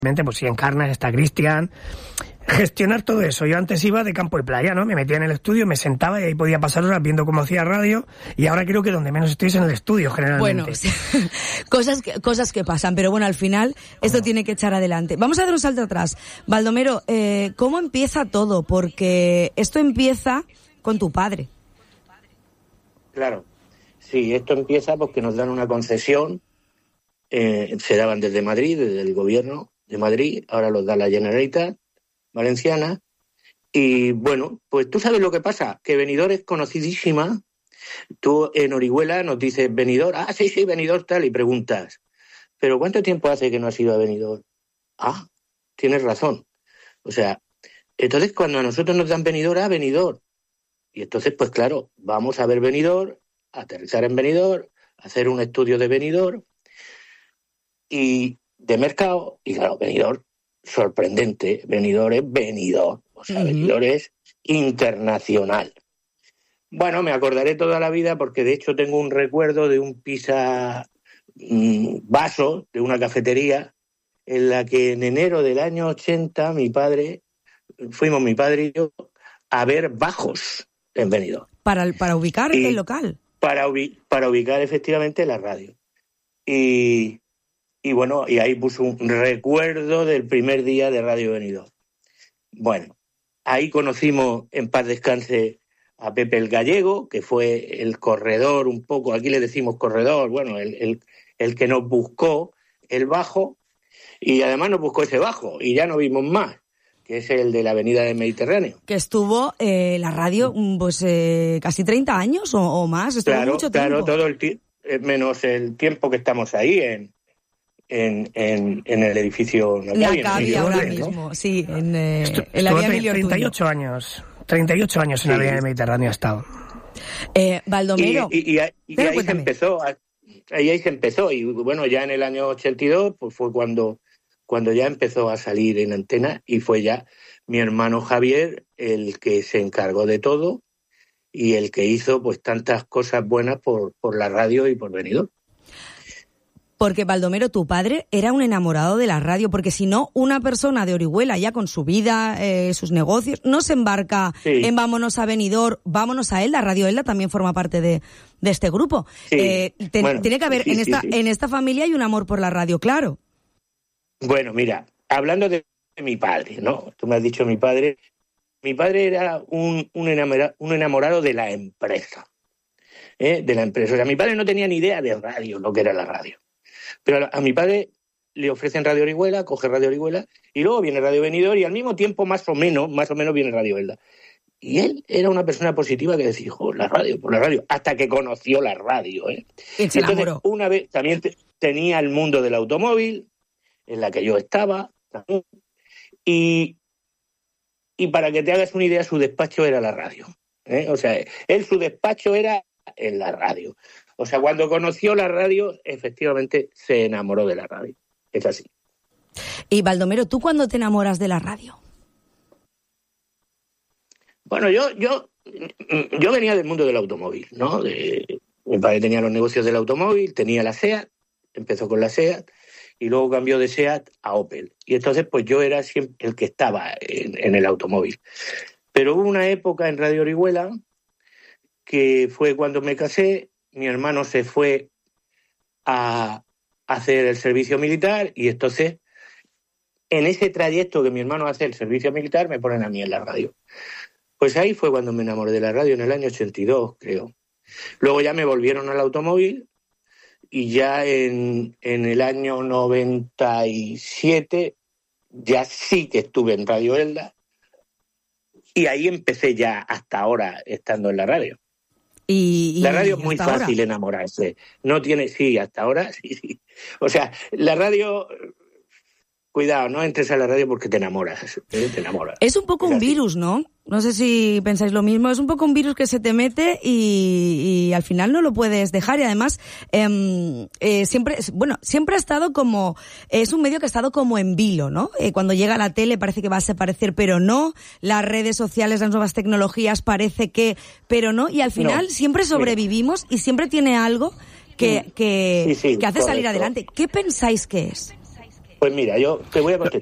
Pues si encarnas, está Cristian, gestionar todo eso. Yo antes iba de campo y playa, ¿no? Me metía en el estudio, me sentaba y ahí podía pasar horas viendo cómo hacía radio, y ahora creo que donde menos estoy es en el estudio, generalmente. Bueno, cosas que pasan, pero bueno, al final esto tiene que echar adelante. Vamos a dar un salto atrás. Baldomero, ¿cómo empieza todo? Porque esto empieza con tu padre. Claro, sí, esto empieza porque nos dan una concesión, se daban desde Madrid, desde el gobierno de Madrid, ahora los da la Generalitat Valenciana, y bueno, pues tú sabes lo que pasa, que Benidorm es conocidísima. Tú en Orihuela nos dices Benidorm, sí, Benidorm tal, y preguntas, ¿pero cuánto tiempo hace que no has ido a Benidorm? Tienes razón. O sea, entonces cuando a nosotros nos dan Benidorm, y entonces pues claro, vamos a ver Benidorm, a aterrizar en Benidorm, hacer un estudio de Benidorm, y de mercado, y claro, Benidorm, sorprendente, Benidorm es Benidorm, o sea, Benidorm es internacional. Bueno, me acordaré toda la vida porque de hecho tengo un recuerdo de un vaso de una cafetería en la que en enero del año 80 fuimos mi padre y yo a ver bajos en Benidorm. Para ubicar el local. Para ubicar efectivamente la radio. Y bueno, y ahí puso un recuerdo del primer día de Radio Benidorm. Bueno, ahí conocimos, en paz descanse, a Pepe el Gallego, que fue el corredor un poco, aquí le decimos corredor, bueno, el que nos buscó el bajo, y además nos buscó ese bajo, y ya no vimos más, que es el de la Avenida del Mediterráneo. Que estuvo la radio pues casi 30 años o más, estuvo mucho tiempo. Claro, menos el tiempo que estamos ahí en el edificio La Cavi ahora mismo, sí, en la vía Emilio Ortuño. 38 años en la vía del Mediterráneo ha estado. Baldomero. Y ahí se empezó, y bueno, ya en el año 82 pues fue cuando ya empezó a salir en antena, y fue ya mi hermano Javier el que se encargó de todo y el que hizo pues tantas cosas buenas por la radio y por Benidorm. Porque, Baldomero, tu padre era un enamorado de la radio, porque si no, una persona de Orihuela ya con su vida, sus negocios, no se embarca en vámonos a Benidorm, vámonos a Elda. Radio Elda también forma parte de este grupo. Sí. Tiene que haber, en esta familia hay un amor por la radio, claro. Bueno, mira, hablando de mi padre, ¿no? Tú me has dicho mi padre era un enamorado de la empresa, de la empresa. O sea, mi padre no tenía ni idea de radio, lo que era la radio. Pero a mi padre le ofrecen Radio Orihuela, coge Radio Orihuela, y luego viene Radio Benidorm, y al mismo tiempo, más o menos viene Radio Elda. Y él era una persona positiva que decía, por la radio, hasta que conoció la radio. Entonces, una vez también tenía el mundo del automóvil, en la que yo estaba, también, y para que te hagas una idea, su despacho era la radio. O sea, su despacho era en la radio. O sea, cuando conoció la radio, efectivamente se enamoró de la radio. Es así. Y Baldomero, ¿tú cuándo te enamoras de la radio? Bueno, yo venía del mundo del automóvil, ¿no? Mi padre tenía los negocios del automóvil, tenía la SEAT, empezó con la SEAT, y luego cambió de SEAT a Opel. Y entonces, pues yo era siempre el que estaba en el automóvil. Pero hubo una época en Radio Orihuela que fue cuando me casé. Mi hermano se fue a hacer el servicio militar, y entonces en ese trayecto que mi hermano hace el servicio militar me ponen a mí en la radio. Pues ahí fue cuando me enamoré de la radio, en el año 82, creo. Luego ya me volvieron al automóvil, y ya en el año 97 ya sí que estuve en Radio Elda, y ahí empecé ya hasta ahora estando en la radio. La radio es muy fácil enamorarse. No tiene, hasta ahora, sí. O sea, la radio, cuidado, no entres a la radio porque te enamoras. Es un poco un virus, ¿no? No sé si pensáis lo mismo. Es un poco un virus que se te mete y al final no lo puedes dejar. Y además, siempre ha estado como, es un medio que ha estado como en vilo, ¿no? Cuando llega a la tele parece que va a desaparecer, pero no. Las redes sociales, las nuevas tecnologías parece que, pero no. Y al final siempre sobrevivimos y siempre tiene algo que hace salir adelante. ¿Qué pensáis que es? Pues mira, yo te voy a contestar.